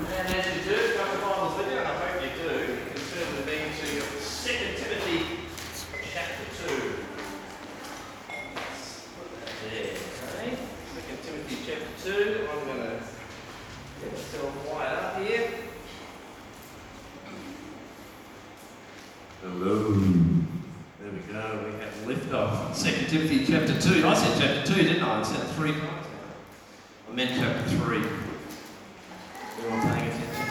And as you do, got the Bibles with you, and I hope you do, you can turn with me to 2 Timothy chapter 2. Let's put that there, okay? 2 Timothy chapter 2. I'm going to get myself wired up here. Hello. There we go, we have liftoff. 2 Timothy chapter 2. I said chapter 2, didn't I? I said it 3 times now. I meant chapter 3. You're all paying attention.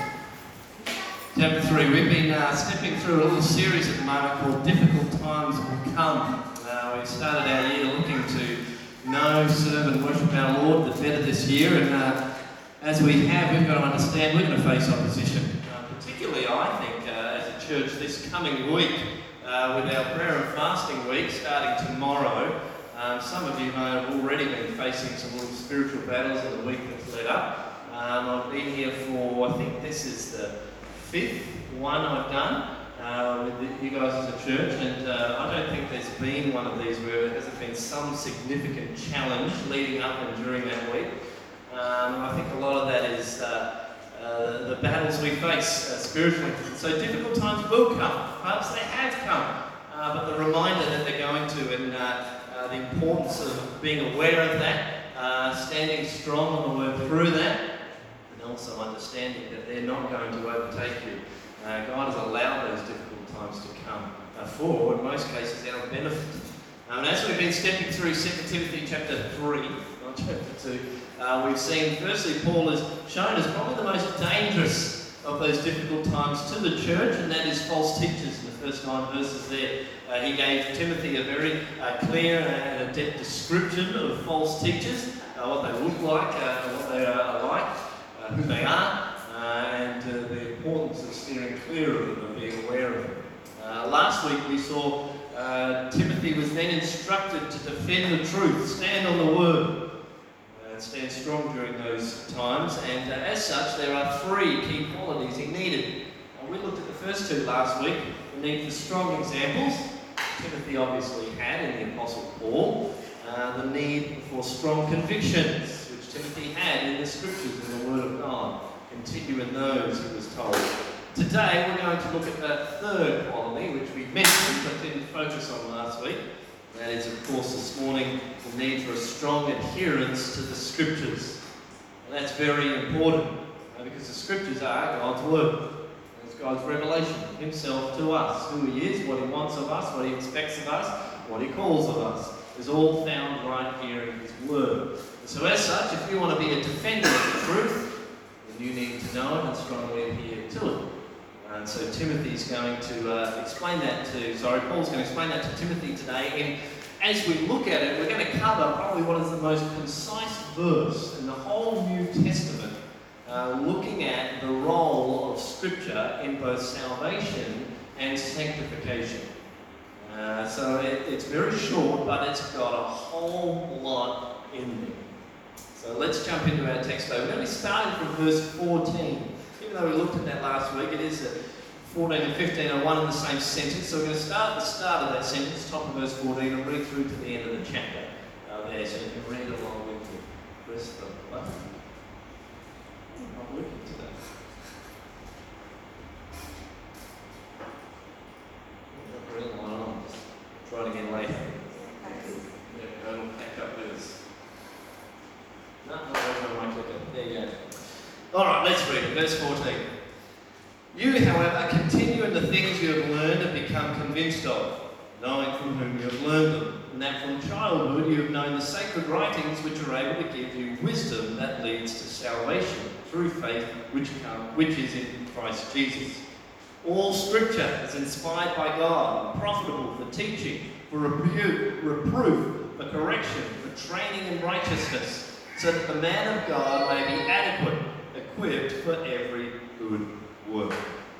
Chapter 3. We've been stepping through a little series at the moment called Difficult Times Will Come. We started our year looking to know, serve and worship our Lord the better this year, and as we have, we've got to understand we're going to face opposition. Particularly, I think, as a church this coming week, with our prayer and fasting week starting tomorrow. Some of you may have already been facing some little spiritual battles in the week that's led up. I've been here for, I think this is the 5th one I've done with you guys as a church, and I don't think there's been one of these where there hasn't been some significant challenge leading up and during that week. I think a lot of that is the battles we face spiritually. So difficult times will come. Perhaps they have come, but the reminder that they're going to, and the importance of being aware of that, standing strong on the word through that, and also understanding that they're not going to overtake you. God has allowed those difficult times to come for, in most cases, our benefit. And as we've been stepping through 2 Timothy chapter 3, not chapter 2, we've seen, firstly, Paul has shown us probably the most dangerous of those difficult times to the church, and that is false teachers. In the first 9 verses there, he gave Timothy a very clear and adept description of false teachers, what they look like, what they are like, who they are, and the importance of steering clear of them and being aware of them. Last week we saw Timothy was then instructed to defend the truth, stand on the word, stand strong during those times, and as such there are 3 key qualities he needed. We looked at the first 2 last week, the need for strong examples. Timothy obviously had in the Apostle Paul, the need for strong convictions, which Timothy had in the Scriptures and the Word of God. Continue in those, he was told. Today we're going to look at the third quality, which we mentioned but didn't focus on last week. That is, of course, this morning, the need for a strong adherence to the Scriptures. And that's very important, because the Scriptures are God's Word. It's God's revelation of Himself to us, who He is, what He wants of us, what He expects of us, what He calls of us, is all found right here in His Word. And so as such, if you want to be a defender of the truth, then you need to know it and strongly adhere to it. And so Timothy's going to Paul's going to explain that to Timothy today. And as we look at it, we're going to cover probably what is the most concise verse in the whole New Testament, looking at the role of Scripture in both salvation and sanctification. So it's very short, but it's got a whole lot in there. So let's jump into our text though. We're going to be starting from verse 14. Even though we looked at that last week, it is 14 and 15 are one and the same sentence. So we're going to start at the start of that sentence, top of verse 14, and read through to the end of the chapter there, so you can read along with me. Press the button. I'm not working today. Green one on. Try it again later. Yeah, it'll catch up with us. No, I might click it. There you go. Alright, let's read it. Verse 14. You, however, continue in the things you have learned and become convinced of, knowing from whom you have learned them, and that from childhood you have known the sacred writings which are able to give you wisdom that leads to salvation through faith which is in Christ Jesus. All Scripture is inspired by God and profitable for teaching, for reproof, for correction, for training in righteousness, so that the man of God may be adequate, equipped for every good work.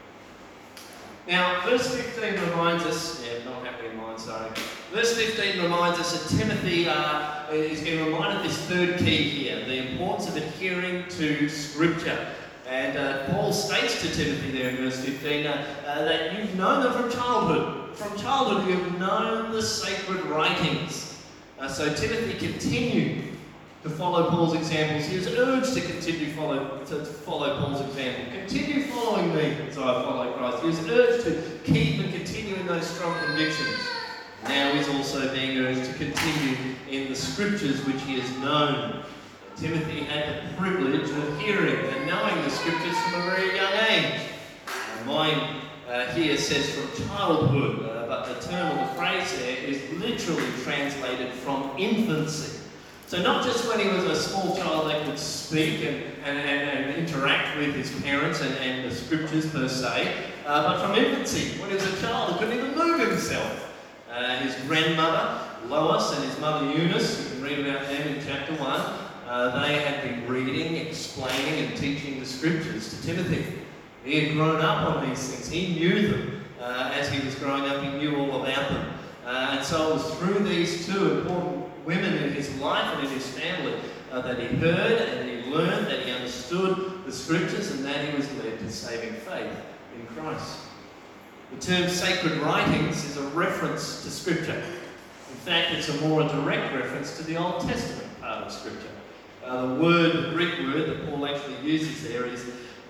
Now, verse 15 reminds us, Verse 15 reminds us that Timothy is being reminded this third key here, the importance of adhering to Scripture. And Paul states to Timothy there in verse 15 that you've known them from childhood. From childhood you have known the sacred writings. So Timothy continued to follow Paul's examples. He was urged to continue to follow Paul's example. Continue following me as I follow Christ. He was urged to keep and continue in those strong convictions. Now he's also being urged to continue in the scriptures which he has known. Timothy had the privilege of hearing and knowing the scriptures from a very young age. Mine here says from childhood, but the term or the phrase there is literally translated from infancy. So not just when he was a small child that could speak and interact with his parents and the scriptures per se, but from infancy, when he was a child, he couldn't even move himself. His grandmother, Lois, and his mother, Eunice, you can read about them in chapter 1, they had been reading, explaining, and teaching the scriptures to Timothy. He had grown up on these things. He knew them. As he was growing up, he knew all about them. And so it was through these two important women in his life and in his family that he heard and he learned, that he understood the scriptures, and that he was led to saving faith in Christ. The term sacred writings is a reference to Scripture. In fact, it's a more direct reference to the Old Testament part of Scripture. The Greek word that Paul actually uses there is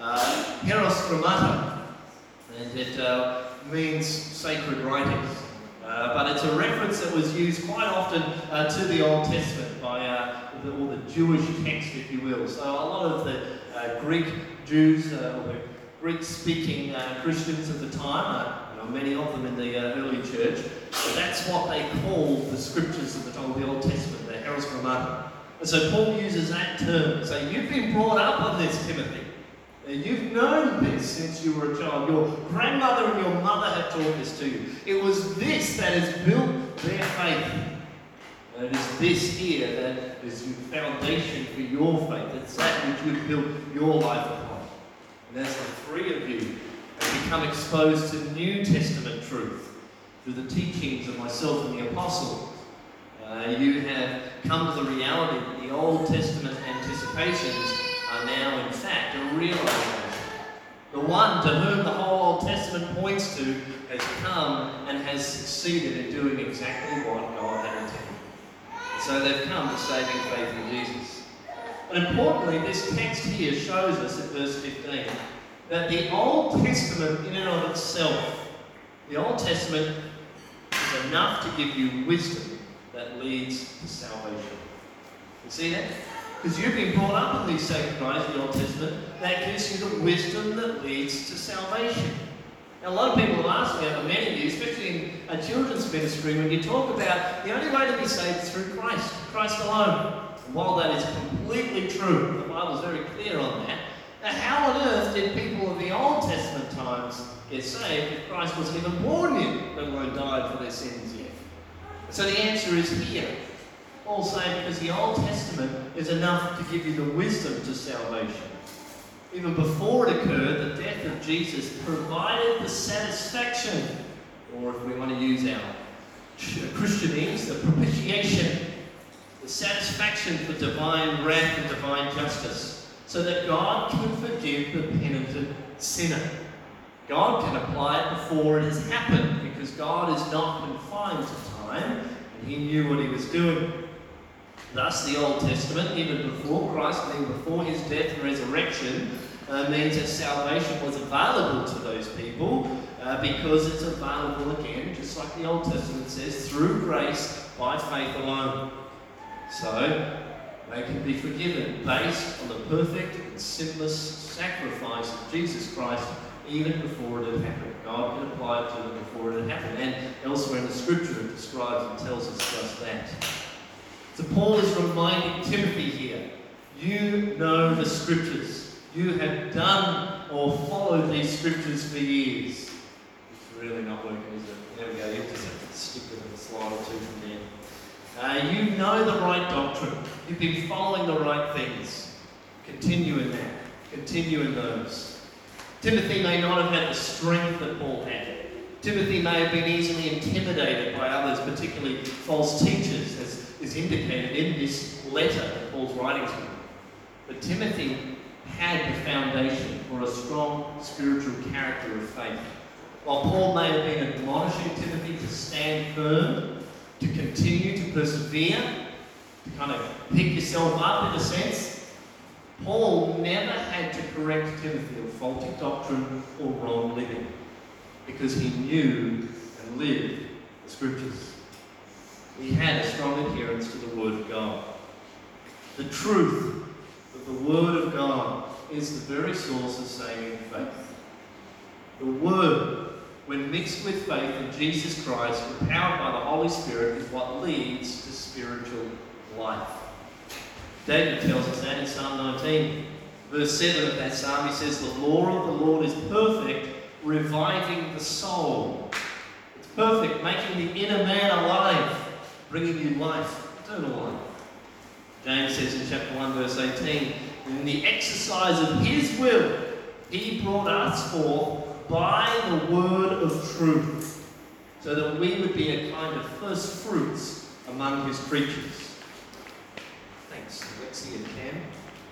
heros, and it means sacred writings. But it's a reference that was used quite often to the Old Testament by all the Jewish text, if you will. So a lot of the Greek Jews, or the Greek-speaking Christians of the time, many of them in the early church, that's what they called the scriptures of the time, the Old Testament, the heros grammata. And so Paul uses that term to say, you've been brought up on this, Timothy. You've known this since you were a child. Your grandmother and your mother have taught this to you. It was this that has built their faith. And it is this here that is your foundation for your faith. It's that which you've built your life upon. And as the three of you have become exposed to New Testament truth through the teachings of myself and the apostles, you have come to the reality that the Old Testament anticipations are now, in fact, a realization. The one to whom the whole Old Testament points to has come and has succeeded in doing exactly what God had intended. And so they've come to saving faith in Jesus. But importantly, this text here shows us in verse 15 that the Old Testament in and of itself, the Old Testament is enough to give you wisdom that leads to salvation. You see that? Because you've been brought up in these sacred writings of the Old Testament, that gives you the wisdom that leads to salvation. Now, a lot of people have asked me over many years, especially in a children's ministry, when you talk about the only way to be saved is through Christ, Christ alone. And while that is completely true, the Bible's very clear on that, now how on earth did people of the Old Testament times get saved if Christ wasn't even born yet, let alone died for their sins yet? So the answer is here. Paul saying because the Old Testament is enough to give you the wisdom to salvation. Even before it occurred, the death of Jesus provided the satisfaction, or if we want to use our Christianese, the propitiation, the satisfaction for divine wrath and divine justice, so that God can forgive the penitent sinner. God can apply it before it has happened, because God is not confined to time, and he knew what he was doing. Thus, the Old Testament, even before Christ, meaning before his death and resurrection, means that salvation was available to those people because it's available again, just like the Old Testament says, through grace by faith alone. So, they can be forgiven based on the perfect and sinless sacrifice of Jesus Christ even before it had happened. God can apply it to them before it had happened. And elsewhere in the Scripture it describes and tells us just that. So Paul is reminding Timothy here, you know the Scriptures. You have done or followed these Scriptures for years. It's really not working, is it? There we go. You just have to stick with a slide or two from there. You know the right doctrine. You've been following the right things. Continue in that. Continue in those. Timothy may not have had the strength that Paul had. Timothy may have been easily intimidated by others, particularly false teachers, as is indicated in this letter that Paul's writing to him. But Timothy had the foundation for a strong spiritual character of faith. While Paul may have been admonishing Timothy to stand firm, to continue to persevere, to kind of pick yourself up in a sense. Paul never had to correct Timothy of faulty doctrine or wrong living because he knew and lived the Scriptures. He had a strong adherence to the Word of God. The truth of the Word of God is the very source of saving faith. The Word, when mixed with faith in Jesus Christ, empowered by the Holy Spirit, is what leads to spiritual life. David tells us that in Psalm 19. Verse 7 of that psalm, he says, "The law of the Lord is perfect, reviving the soul." It's perfect, making the inner man alive, bringing you life, eternal life. James says in chapter 1, verse 18, "In the exercise of his will, he brought us forth by the word of truth, so that we would be a kind of first fruits among his creatures." Thanks, Lexi and Cam.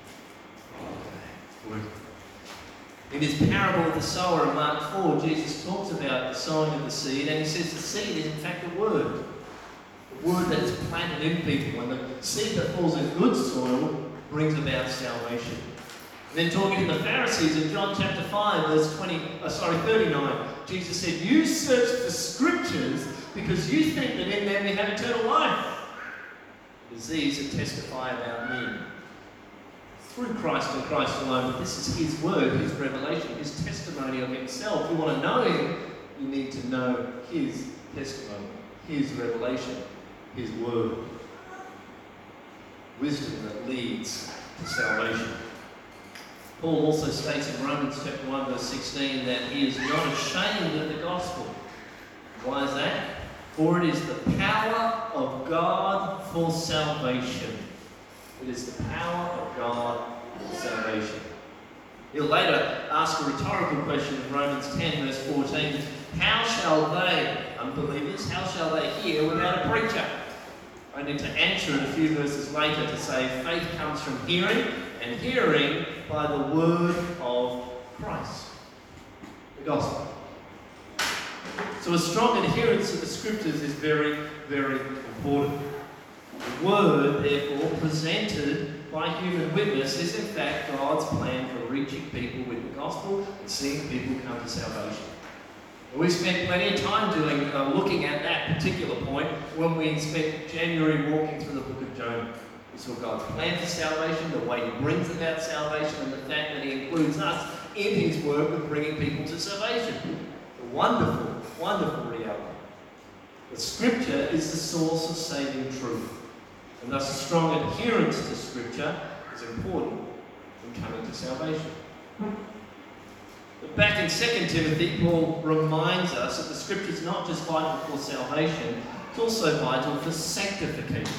Okay. In his parable of the sower in Mark 4, Jesus talks about the sowing of the seed, and he says the seed is in fact a word. The word that is planted in people. And the seed that falls in good soil brings about salvation. And then talking to the Pharisees in John chapter 5, verse 39, Jesus said, "You search the Scriptures because you think that in them you have eternal life. It is these that testify about me." Through Christ and Christ alone, but this is his word, his revelation, his testimony of himself. If you want to know him, you need to know his testimony, his revelation, his word. Wisdom that leads to salvation. Paul also states in Romans chapter 1, verse 16, that he is not ashamed of the gospel. Why is that? For it is the power of God for salvation. It is the power of God for salvation. He'll later ask a rhetorical question in Romans 10, verse 14. How shall they, unbelievers, how shall they hear without a preacher? I need to answer it a few verses later to say faith comes from hearing, and hearing by the word of Christ, the gospel. So a strong adherence to the Scriptures is very, very important. The word, therefore, presented by human witness is in fact God's plan for reaching people with the gospel and seeing people come to salvation. We spent plenty of time looking at that particular point when we spent January walking through the book of Jonah. We saw God's plan for salvation, the way he brings about salvation, and the fact that he includes us in his work of bringing people to salvation. A wonderful, wonderful reality. The Scripture is the source of saving truth, and thus a strong adherence to Scripture is important in coming to salvation. But back in 2 Timothy, Paul reminds us that the Scripture is not just vital for salvation, it's also vital for sanctification.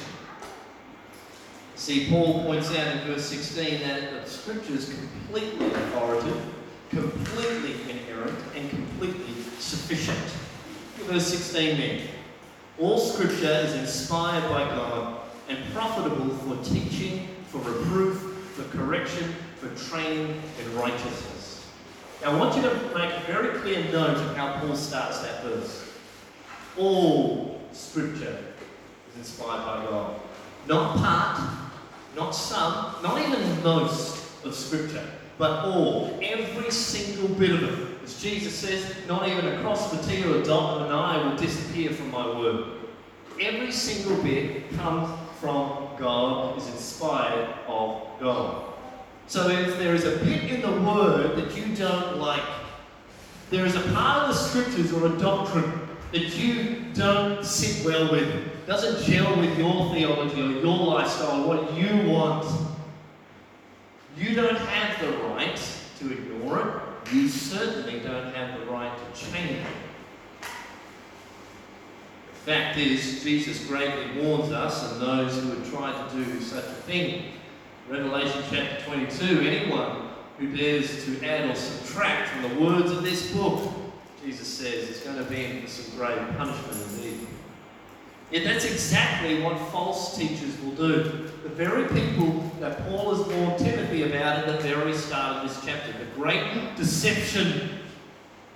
See, Paul points out in verse 16 that the Scripture is completely authoritative, completely inerrant, and completely sufficient. Look at verse 16 then. All Scripture is inspired by God and profitable for teaching, for reproof, for correction, for training in righteousness. Now I want you to make a very clear note of how Paul starts that verse. All Scripture is inspired by God. Not part, not some, not even most of Scripture, but all, every single bit of it. As Jesus says, not even a cross of a T or a dot of an I will disappear from my word. Every single bit comes from God, is inspired of God. So if there is a bit in the Word that you don't like, there is a part of the Scriptures or a doctrine that you don't sit well with, doesn't gel with your theology or your lifestyle, what you want, you don't have the right to ignore it. You certainly don't have the right to change it. The fact is, Jesus greatly warns us and those who would try to do such a thing. Revelation chapter 22, anyone who dares to add or subtract from the words of this book, Jesus says, is going to be in for some grave punishment indeed. Yet that's exactly what false teachers will do. The very people that Paul has warned Timothy about at the very start of this chapter. The great deception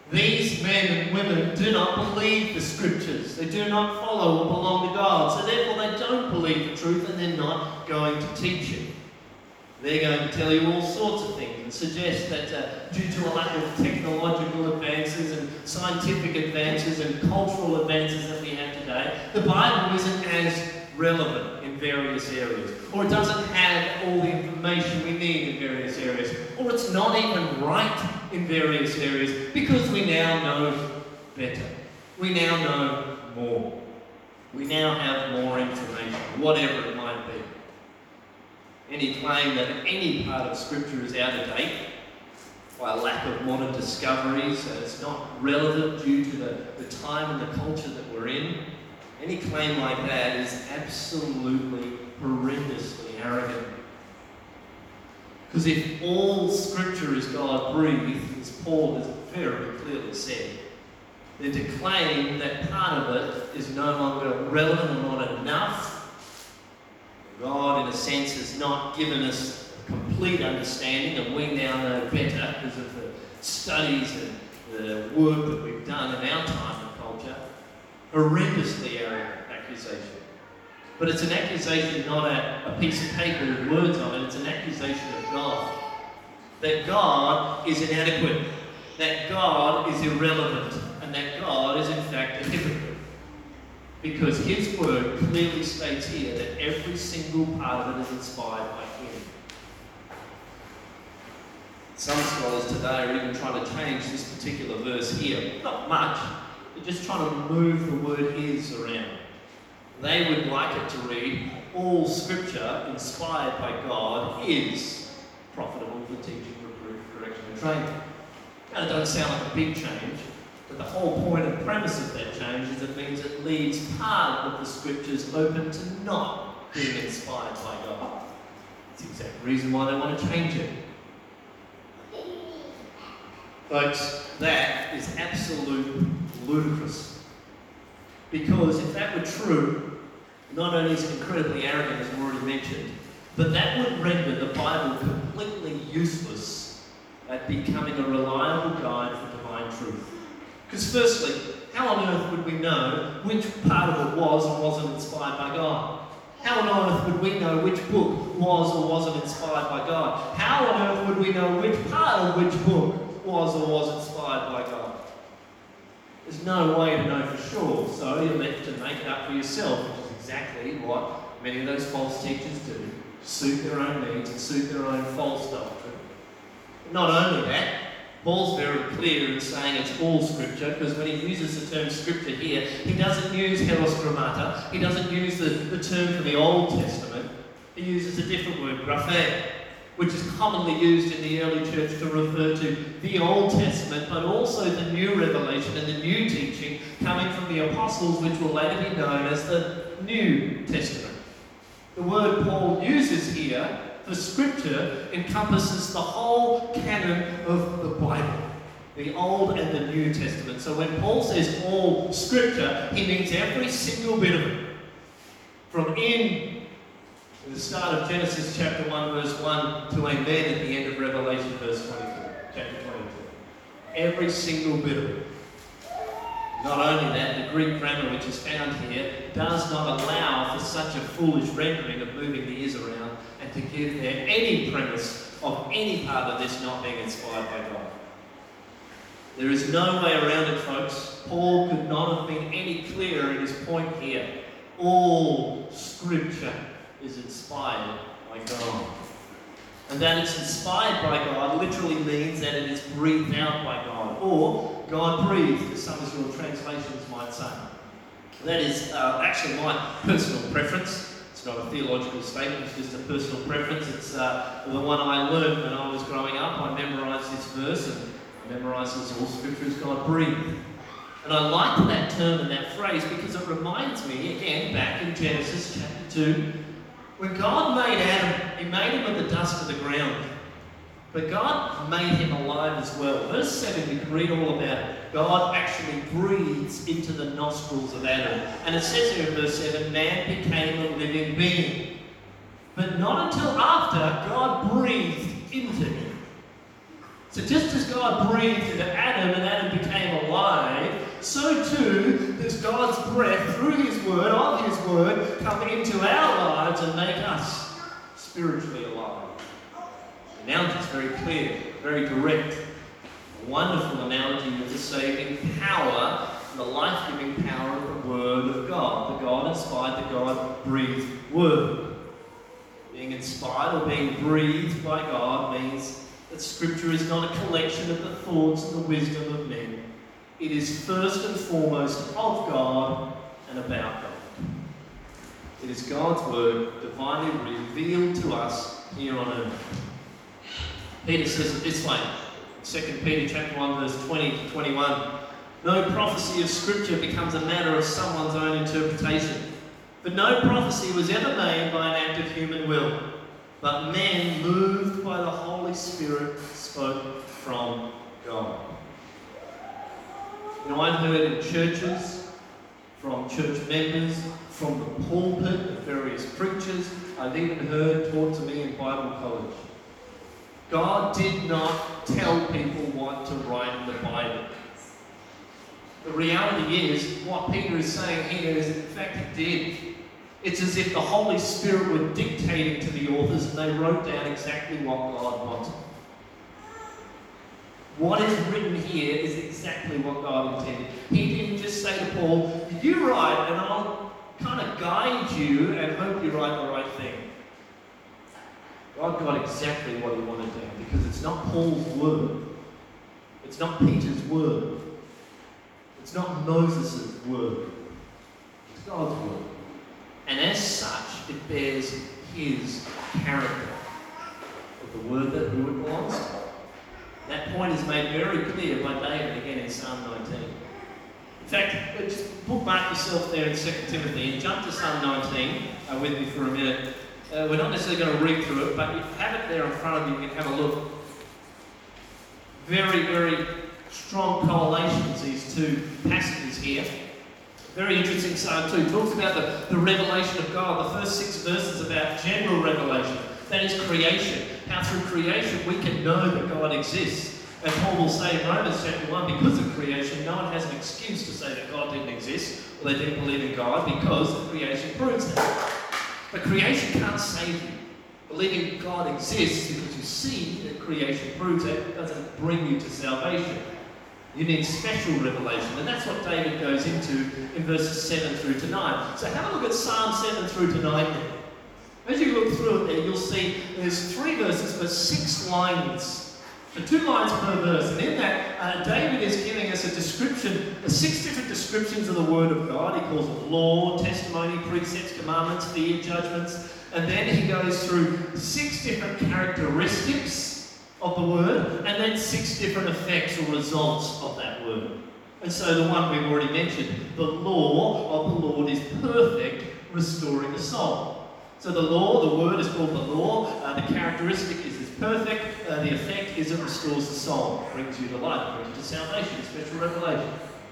These men and women do not believe the scriptures. They do not follow or belong to God. So therefore they don't believe the truth and they're not going to teach it. They're going to tell you all sorts of things and suggest that due to a lack of technological advances and scientific advances and cultural advances that we have today, the Bible isn't as relevant in various areas, or it doesn't have all the information we need in various areas, or it's not even right in various areas because we now know better. We now know more. We now have more information, whatever it might be. Any claim that any part of Scripture is out of date by a lack of modern discoveries, that it's not relevant due to the time and the culture that we're in, any claim like that is absolutely horrendously arrogant. Because if all Scripture is God-breathed, as Paul has very clearly said, then to claim that part of it is no longer relevant or not enough, God, in a sense, has not given us a complete understanding, and we now know better because of the studies and the work that we've done in our time and culture. Horrendously arrogant accusation. But it's an accusation, not a piece of paper with words on it. It's an accusation of God. That God is inadequate. That God is irrelevant. And that God is, in fact, a hypocrite. Because His word clearly states here that every single part of it is inspired by Him. Some scholars today are even trying to change this particular verse here. Not much. They're just trying to move the word "is" around. They would like it to read, all Scripture inspired by God is profitable for teaching, reproof, correction and training. Now it doesn't sound like a big change, but the whole point and premise of that change is it means it leaves part of the Scriptures open to not being inspired by God. It's the exact reason why they want to change it. Folks, that is absolute ludicrous. Because if that were true, not only is it incredibly arrogant, as I've already mentioned, but that would render the Bible completely useless at becoming a reliable guide for divine truth. Because firstly, how on earth would we know which part of it was or wasn't inspired by God? How on earth would we know which book was or wasn't inspired by God? How on earth would we know which part of which book was or wasn't inspired by God? There's no way to know for sure, so you're left to make it up for yourself, which is exactly what many of those false teachers do. Suit their own needs and suit their own false doctrine. Not only that, Paul's very clear in saying it's all Scripture, because when he uses the term Scripture here, he doesn't use heros grammata, he doesn't use the term for the Old Testament, he uses a different word, graphe, which is commonly used in the early church to refer to the Old Testament, but also the new revelation and the new teaching coming from the apostles, which will later be known as the New Testament. The word Paul uses here for Scripture encompasses the whole canon of the Bible, the Old and the New Testament. So when Paul says all Scripture, he means every single bit of it. From the start of Genesis chapter 1 verse 1 to amen at the end of Revelation verse 22, chapter 22. Every single bit of it. Not only that, the Greek grammar which is found here does not allow for such a foolish rendering of moving the ears around and to give there any premise of any part of this not being inspired by God. There is no way around it, folks. Paul could not have been any clearer in his point here. All Scripture is inspired by God. And that it's inspired by God literally means that it is breathed out by God, or God breathed, as some of your translations might say. That is actually my personal preference. It's not a theological statement, it's just a personal preference. It's the one I learned when I was growing up. I memorised this verse, and I memorised this: all Scripture is God breathed. And I like that term and that phrase because it reminds me, again, back in Genesis chapter 2, when God made Adam, He made him of the dust of the ground. But God made him alive as well. Verse 7, you can read all about it. God actually breathes into the nostrils of Adam. And it says here in verse 7, man became a living being. But not until after God breathed into him. So just as God breathed into Adam and Adam became too does God's breath through His Word, of His Word, come into our lives and make us spiritually alive. The analogy is very clear, very direct. A wonderful analogy of the saving power, the life-giving power of the Word of God, the God-inspired, the God-breathed Word. Being inspired or being breathed by God means that Scripture is not a collection of the thoughts and the wisdom of men. It is first and foremost of God and about God. It is God's Word divinely revealed to us here on earth. Peter says it this way, 2 Peter chapter 1, verse 20 to 21. No prophecy of Scripture becomes a matter of someone's own interpretation. For no prophecy was ever made by an act of human will, but men, moved by the Holy Spirit, spoke from God. You know, I've heard in churches, from church members, from the pulpit of various preachers, I've even heard taught to me in Bible college. God did not tell people what to write in the Bible. The reality is, what Peter is saying here is, in fact, he did. It's as if the Holy Spirit were dictating to the authors and they wrote down exactly what God wanted. What is written here is exactly what God intended. He didn't just say to Paul, you write and I'll kind of guide you and hope you write the right thing. God got exactly what he wanted down because it's not Paul's word. It's not Peter's word. It's not Moses' word. It's God's word. And as such, it bears his character of the word that who it belongs to. That point is made very clear by David again in Psalm 19. In fact, just bookmark yourself there in 2 Timothy and jump to Psalm 19 with me for a minute. We're not necessarily going to read through it, but if you have it there in front of you, you can have a look. Very, very strong correlations, these two passages here. Very interesting Psalm 2. It talks about the revelation of God. The first 6 verses about general revelation. That is creation. How through creation we can know that God exists. And Paul will say in Romans chapter 1, because of creation, no one has an excuse to say that God didn't exist or they didn't believe in God because of creation proves that. But creation can't save you. Believing God exists because you see that creation proves it doesn't bring you to salvation. You need special revelation, and that's what David goes into in verses 7 through to 9. So have a look at Psalm 7 through to 9 there. As you look through it there, you'll see there's 3 verses but 6 lines. So 2 lines per verse. And in that, David is giving us a description, 6 different descriptions of the Word of God. He calls it law, testimony, precepts, commandments, fear, judgments. And then he goes through 6 different characteristics of the Word, and then 6 different effects or results of that Word. And so the one we've already mentioned, the law of the Lord is perfect, restoring the soul. So the law, the Word is called the law, the characteristic is it's perfect, the effect is it restores the soul, brings you to life, brings you to salvation, special revelation.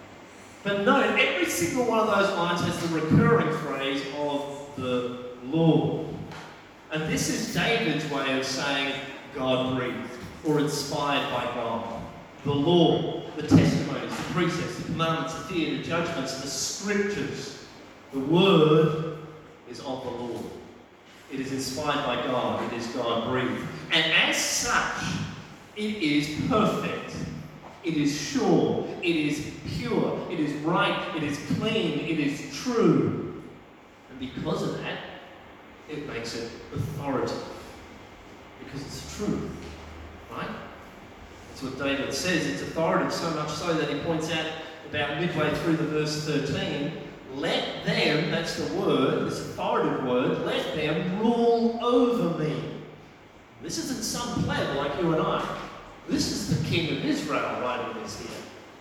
But note, every single one of those lines has the recurring phrase of the law. And this is David's way of saying God breathed or inspired by God. The law, the testimonies, the precepts, the commandments, the fear, the judgments, the scriptures. The Word is of the Lord. It is inspired by God. It is God breathed. And as such, it is perfect. It is sure. It is pure. It is right. It is clean. It is true. And because of that, it makes it authoritative. Because it's true. Right? That's what David says. It's authoritative, so much so that he points out about midway through the verse 13, let them, that's the word, this authoritative word, let them rule over me. This isn't some pleb like you and I. This is the King of Israel writing this here.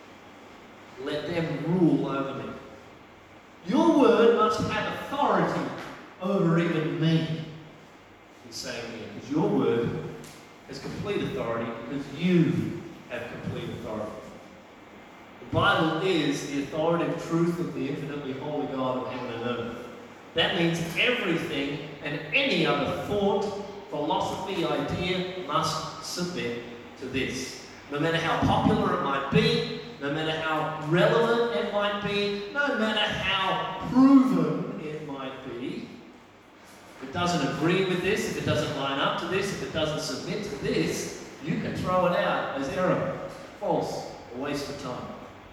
Let them rule over me. Your word must have authority over even me. He's saying here, because your word has complete authority because you have complete authority. The Bible is the authoritative truth of the infinitely holy God of heaven and earth. That means everything and any other thought, philosophy, idea must submit to this. No matter how popular it might be, no matter how relevant it might be, no matter how proven it might be, if it doesn't agree with this, if it doesn't line up to this, if it doesn't submit to this, you can throw it out as error, false, a waste of time.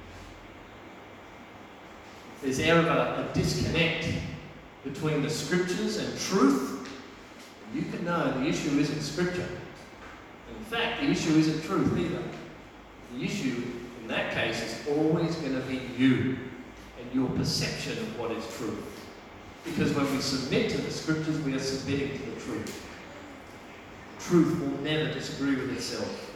If there's ever a disconnect between the scriptures and truth, you can know the issue isn't scripture. In fact, the issue isn't truth either. The issue, in that case, is always going to be you and your perception of what is truth. Because when we submit to the scriptures, we are submitting to the truth. Truth will never disagree with itself.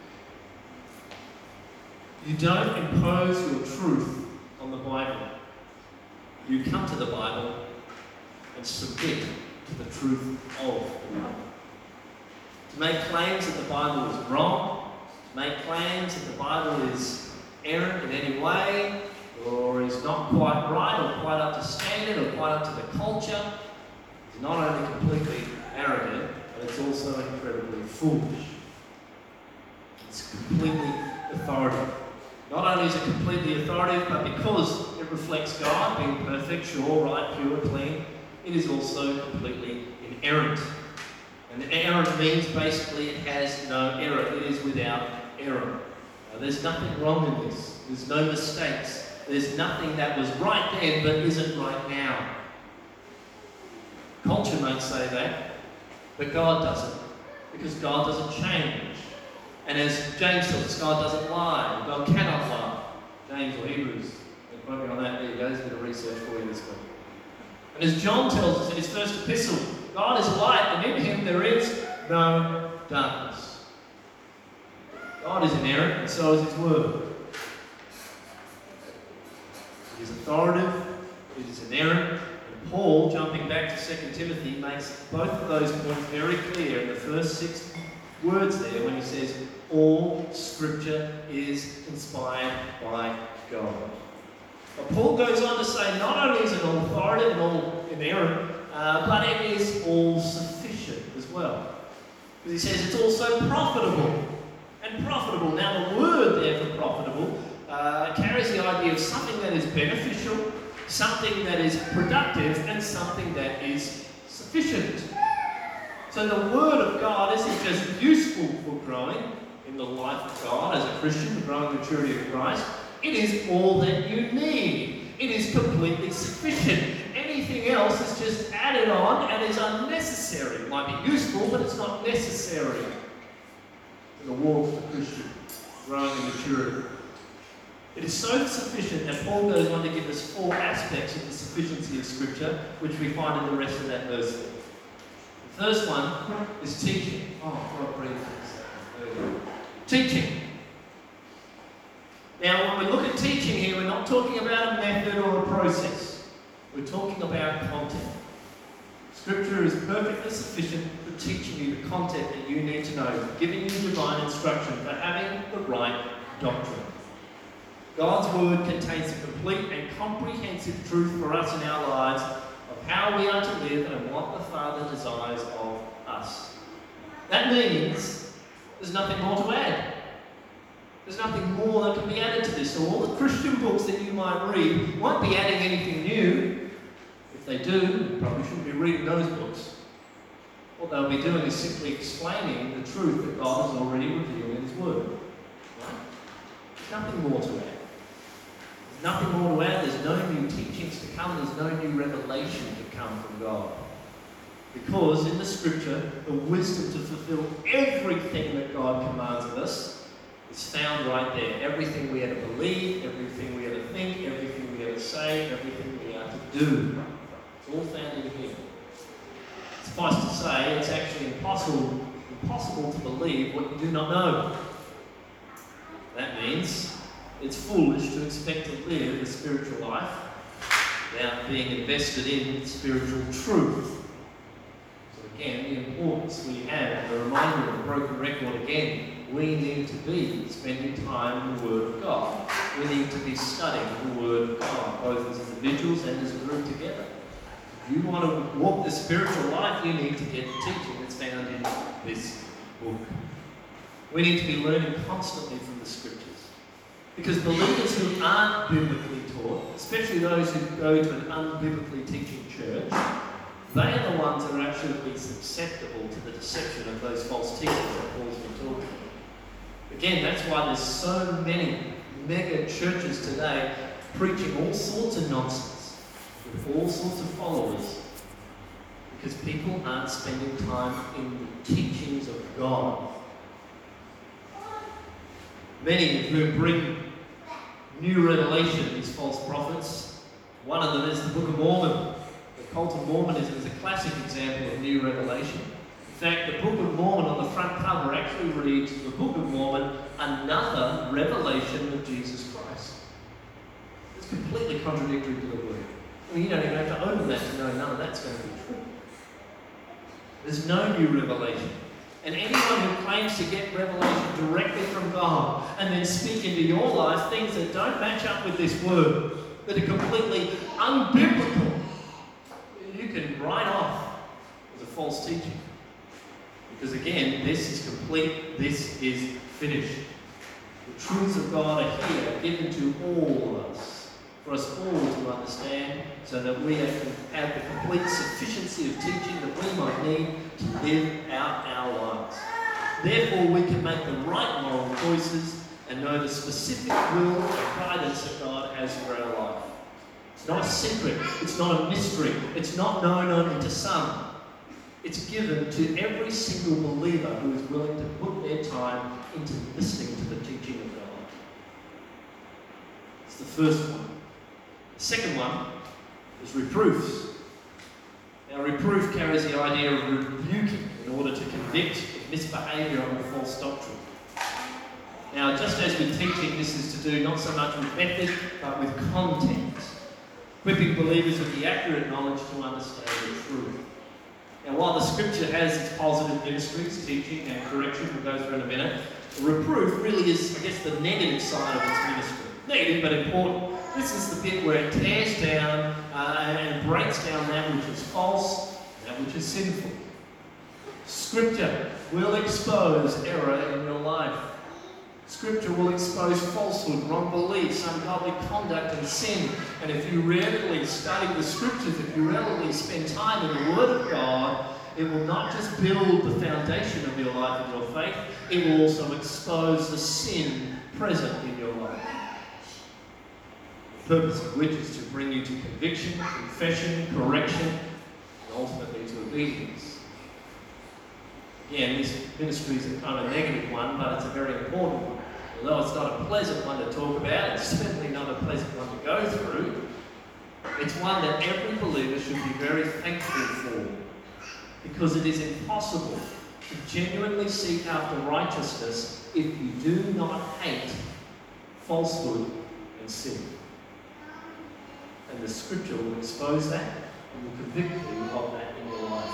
You don't impose your truth on the Bible. You come to the Bible and submit to the truth of the Bible. To make claims that the Bible is wrong, to make claims that the Bible is errant in any way, or is not quite right, or quite up to standard, or quite up to the culture, is not only completely arrogant, but it's also incredibly foolish. It's completely authoritative. Not only is it completely authoritative, but because it reflects God being perfect, sure, right, pure, clean, it is also completely inerrant. And errant means basically it has no error. It is without error. There's nothing wrong in this. There's no mistakes. There's nothing that was right then but isn't right now. Culture might say that, but God doesn't. Because God doesn't change. And as James tells us, God doesn't lie. God cannot lie. James or Hebrews. Don't quote me on that. There you go. There's a bit of research for you this week. And as John tells us in his first epistle, God is light, and in him there is no darkness. God is inerrant, and so is his word. It is authoritative, it is inerrant, and Paul, jumping back to 2 Timothy, makes both of those points very clear in the first 6 words there when he says, all scripture is inspired by God. But Paul goes on to say, not only is it all authoritative and all inerrant, but it is all sufficient as well. Because he says it's also profitable. And profitable. Now the word there for profitable carries the idea of something that is beneficial, something that is productive, and something that is sufficient. So the word of God isn't just useful for growing in the life of God as a Christian, the growing maturity of Christ. It is all that you need. It is completely sufficient. Anything else is just added on and is unnecessary. It might be useful, but it's not necessary in the walk of the Christian, growing in maturity. It is so sufficient that Paul goes on to give us 4 aspects of the sufficiency of Scripture, which we find in the rest of that verse there. The first one is teaching. Teaching. Now, when we look at teaching here, we're not talking about a method or a process. We're talking about content. Scripture is perfectly sufficient for teaching you the content that you need to know, for giving you divine instruction, for having the right doctrine. God's Word contains a complete and comprehensive truth for us in our lives of how we are to live and what the Father desires of us. That means there's nothing more to add. There's nothing more that can be added to this. So all the Christian books that you might read won't be adding anything new. If they do, you probably shouldn't be reading those books. What they'll be doing is simply explaining the truth that God has already revealed in His Word. Right? There's nothing more to add. There's nothing more to add. There's no new teachings to come. There's no new revelation to come from God. Because in the Scripture, the wisdom to fulfill everything that God commands of us is found right there. Everything we are to believe, everything we are to think, everything we are to say, everything we are to do. It's all found in here. Suffice to say, it's actually impossible to believe what you do not know. That means it's foolish to expect to live a spiritual life without being invested in spiritual truth. So again, the importance we have, the reminder of the broken record again, we need to be spending time in the Word of God. We need to be studying the Word of God, both as individuals and as a group together. If you want to walk the spiritual life, you need to get the teaching that's found in this book. We need to be learning constantly from the Scriptures. Because believers who aren't biblically taught, especially those who go to an unbiblically teaching church, they are the ones that are actually susceptible to the deception of those false teachers that Paul's been talking about. Again, that's why there's so many mega churches today preaching all sorts of nonsense with all sorts of followers, because people aren't spending time in the teachings of God. Many of whom bring new revelation, these false prophets. One of them is the Book of Mormon. The cult of Mormonism is a classic example of new revelation. In fact, the Book of Mormon on the front cover actually reads, the Book of Mormon, another revelation of Jesus Christ. It's completely contradictory to the Word. I mean, you don't even have to open that to know none of that's going to be true. There's no new revelation. And anyone who claims to get revelation directly from God and then speak into your life things that don't match up with this Word, that are completely unbiblical, you can write off as a false teaching. Because again, this is complete, this is finished. The truths of God are here, given to all of us, for us all to understand, so that we can have the complete sufficiency of teaching that we might need to live out our lives. Therefore, we can make the right moral choices and know the specific will and guidance that God has for our life. It's not a secret. It's not a mystery. It's not known only to some. It's given to every single believer who is willing to put their time into listening to the teaching of God. It's the first one. The second one is reproofs. Now, reproof carries the idea of rebuking in order to convict of misbehaviour or false doctrine. Now, just as with teaching, this is to do not so much with method, but with content, equipping believers with the accurate knowledge to understand the truth. Now, while the Scripture has its positive ministries, teaching and correction, we'll go through in a minute, reproof really is, I guess, the negative side of its ministry. Negative, but important. This is the bit where it tears down and breaks down that which is false, that which is sinful. Scripture will expose error in your life. Scripture will expose falsehood, wrong beliefs, ungodly conduct and sin. And if you regularly study the Scriptures, if you regularly spend time in the Word of God, it will not just build the foundation of your life and your faith, it will also expose the sin present in your life. The purpose of which is to bring you to conviction, confession, correction, and ultimately to obedience. Again, this ministry is a kind of negative one, but it's a very important one. Although it's not a pleasant one to talk about, it's certainly not a pleasant one to go through, it's one that every believer should be very thankful for. Because it is impossible to genuinely seek after righteousness if you do not hate falsehood and sin. And the Scripture will expose that and will convict you of that in your life.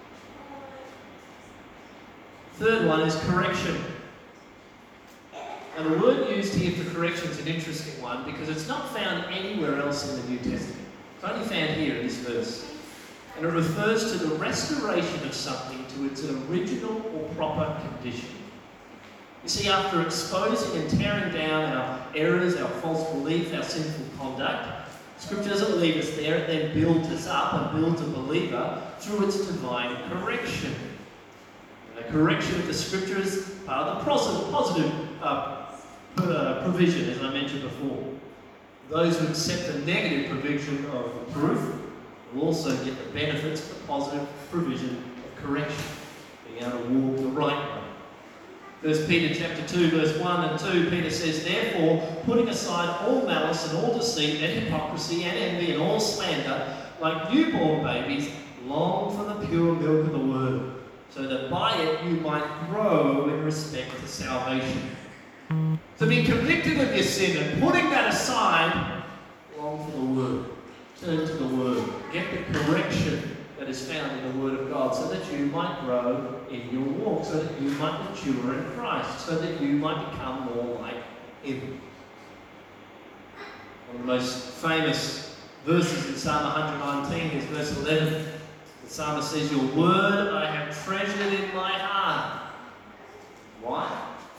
Third one is correction. And the word used here for correction is an interesting one because it's not found anywhere else in the New Testament. It's only found here in this verse. And it refers to the restoration of something to its original or proper condition. You see, after exposing and tearing down our errors, our false belief, our sinful conduct, Scripture doesn't leave us there. It then builds us up and builds a believer through its divine correction. And the correction of the Scripture is part of the positive provision, as I mentioned before. Those who accept the negative provision of reproof will also get the benefits of the positive provision of correction, being able to walk the right way. 1 Peter chapter 2, verse 1 and 2, Peter says, "Therefore, putting aside all malice and all deceit and hypocrisy and envy and all slander, like newborn babies, long for the pure milk of the word, so that by it you might grow in respect to salvation." So being convicted of your sin and putting that aside, long for the word. Turn to the word. Get the correction that is found in the Word of God, so that you might grow in your walk, so that you might mature in Christ, so that you might become more like Him. One of the most famous verses in Psalm 119 is verse 11. The psalmist says, "Your word I have treasured in my heart." Why?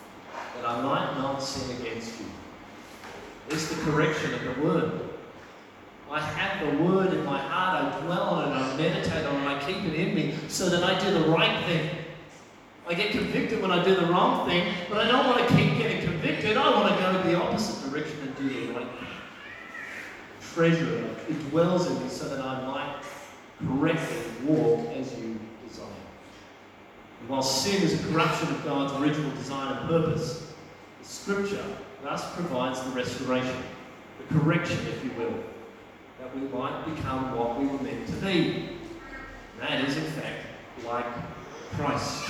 sin against you. It's the correction of the Word. I have the Word in my heart, I dwell on it, I meditate on it, I keep it in me so that I do the right thing. I get convicted when I do the wrong thing, but I don't want to keep getting convicted. I want to go the opposite direction and do the right thing. Treasure it. It dwells in me so that I might correctly walk as you desire. And while sin is a corruption of God's original design and purpose, the Scripture thus provides the restoration, the correction, if you will, that we might become what we were meant to be. And that is, in fact, like Christ.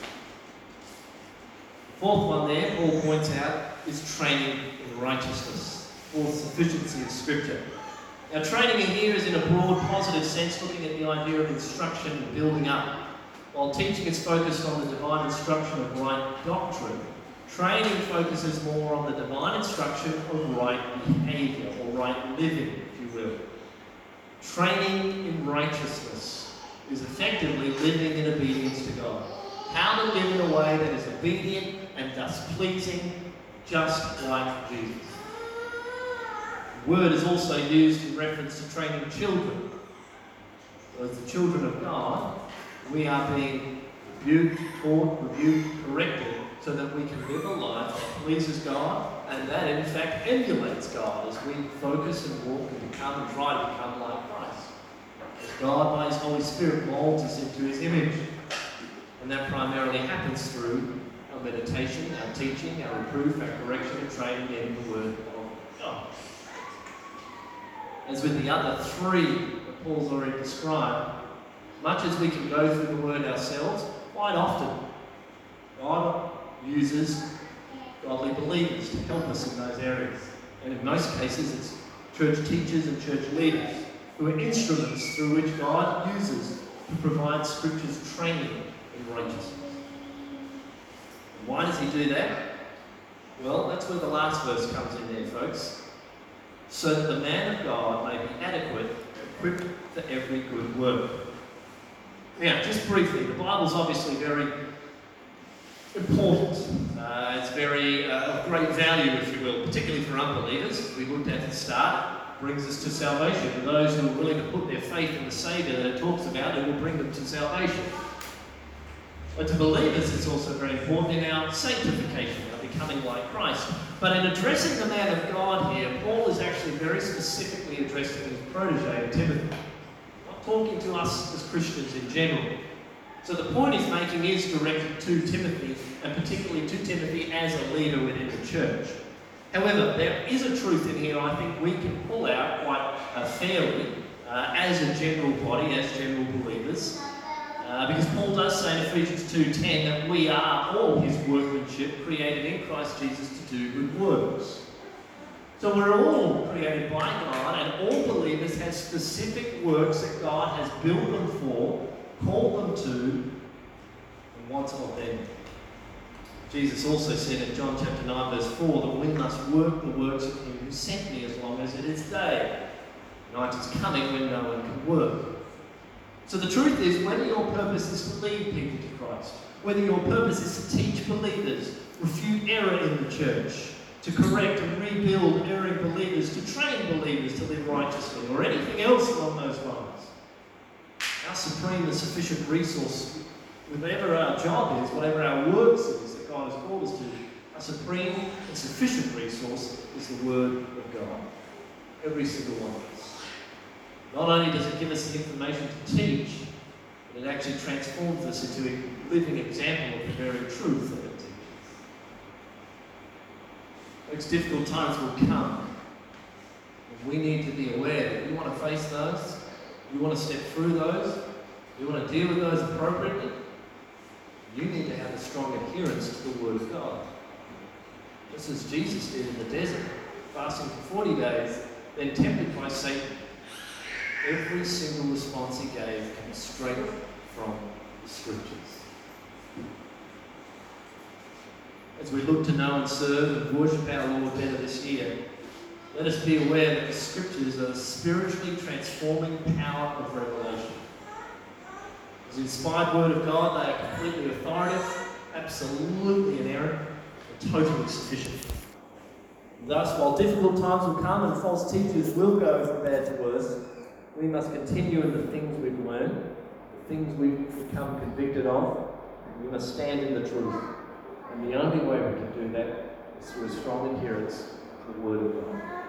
The fourth one there, Paul points out, is training in righteousness, or sufficiency of Scripture. Now, training in here is in a broad, positive sense, looking at the idea of instruction and building up. While teaching is focused on the divine instruction of right doctrine, training focuses more on the divine instruction of right behaviour, or right living, if you will. Training in righteousness is effectively living in obedience to God. How to live in a way that is obedient and thus pleasing, just like Jesus. The word is also used in reference to training children. So as the children of God, we are being rebuked, taught, corrected, so that we can live a life that pleases God and that in fact emulates God as we focus and walk and become and try to become like Christ. As God by His Holy Spirit molds us into His image. And that primarily happens through our meditation, our teaching, our reproof, our correction and training in the Word of God. As with the other three that Paul's already described, much as we can go through the Word ourselves, quite often God uses godly believers to help us in those areas. And in most cases, it's church teachers and church leaders who are instruments through which God uses to provide Scripture's training in righteousness. And why does He do that? Well, that's where the last verse comes in there, folks. So that the man of God may be adequate, equipped for every good work. Now, just briefly, the Bible's obviously very important. It's very of great value, if you will, particularly for unbelievers. As we looked at the start, it brings us to salvation. For those who are willing to put their faith in the Saviour that it talks about, it will bring them to salvation. But to believers, it's also very important in our sanctification, our becoming like Christ. But in addressing the man of God here, Paul is actually very specifically addressing his protege, Timothy. Not talking to us as Christians in general. So the point he's making is directed to Timothy, and particularly to Timothy as a leader within the church. However, there is a truth in here I think we can pull out quite fairly as a general body, as general believers. Because Paul does say in Ephesians 2:10 that we are all His workmanship, created in Christ Jesus to do good works. So we're all created by God, and all believers have specific works that God has built them for, called them to, and wants of them. Jesus also said in John chapter 9 verse 4 that we must work the works of Him who sent me as long as it is day. Night is coming when no one can work. So the truth is, whether your purpose is to lead people to Christ, whether your purpose is to teach believers, refute error in the church, to correct and rebuild erring believers, to train believers to live righteously, or anything else along those lines, our supreme and sufficient resource, whatever our job is, whatever our works is that God has called us to, our supreme and sufficient resource is the Word of God. Every single one of us. Not only does it give us the information to teach, but it actually transforms us into a living example of the very truth that it teaches. Those difficult times will come, and we need to be aware that we want to face those, we want to step through those, we want to deal with those appropriately. You need to have a strong adherence to the Word of God. Just as Jesus did in the desert, fasting for 40 days, then tempted by Satan. Every single response he gave came straight from the Scriptures. As we look to know and serve and worship our Lord better this year, let us be aware that the Scriptures are the spiritually transforming power of revelation. As the inspired Word of God, they are completely authoritative, absolutely inerrant, and totally sufficient. Thus, while difficult times will come and false teachers will go from bad to worse, we must continue in the things we've learned, the things we've become convicted of, and we must stand in the truth. And the only way we can do that is through a strong adherence to the Word of God.